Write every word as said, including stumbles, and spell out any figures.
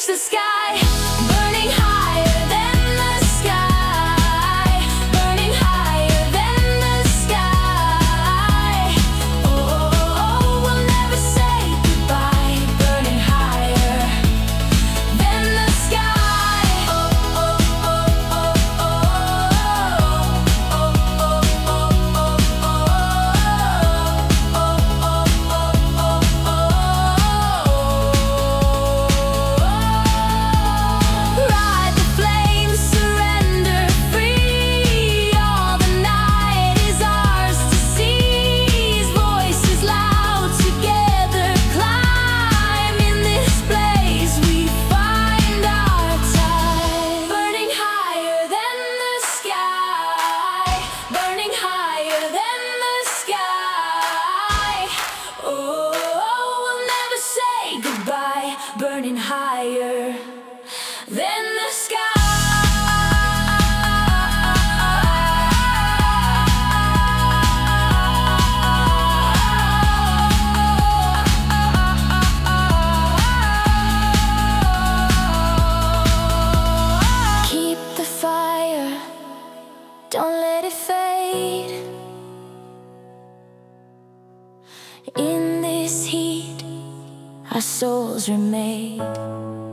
the sky, burning higher than the sky, burning higher than the sky. Oh, oh, oh, we'll never say goodbye, burning higher than the sky. Oh, oh, oh, oh, oh, oh, oh, oh, oh, ride the flames, surrender free. All the night is ours to seize. Voices loud together climb. In this blaze we find our time. Burning higher than the sky, burning higher than the sky. Oh, we'll never say goodbye, burning higher than the sky. Keep the fire, don't let it fade. In this heat, our souls remain.